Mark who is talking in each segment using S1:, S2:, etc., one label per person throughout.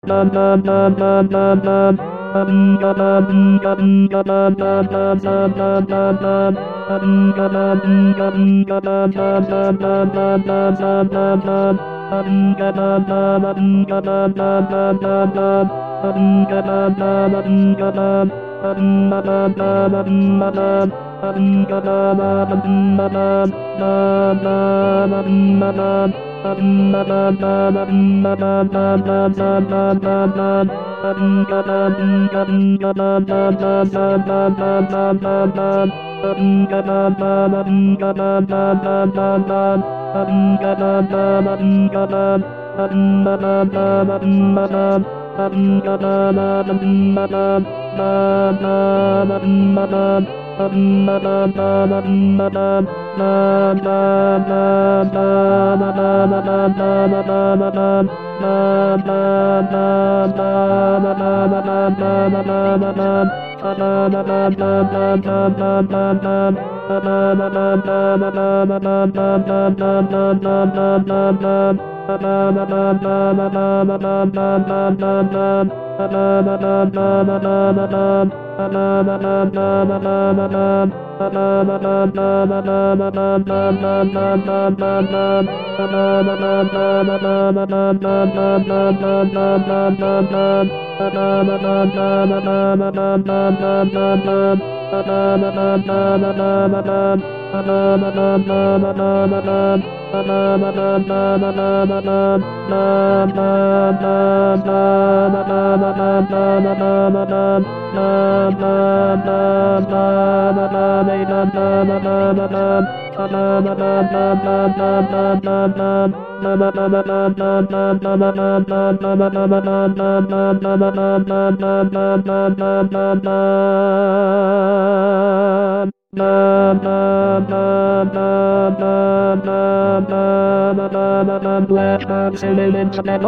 S1: Black box in an internet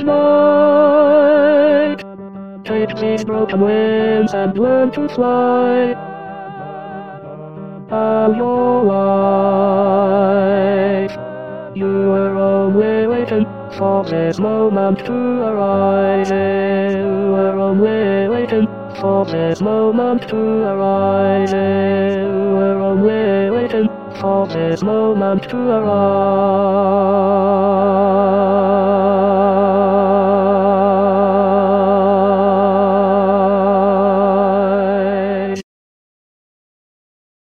S1: online. Take these broken wings and learn to fly. Of your life, you were only waiting for this moment to arise. You were only waiting for this moment to arise. You were only waiting for this moment to arise.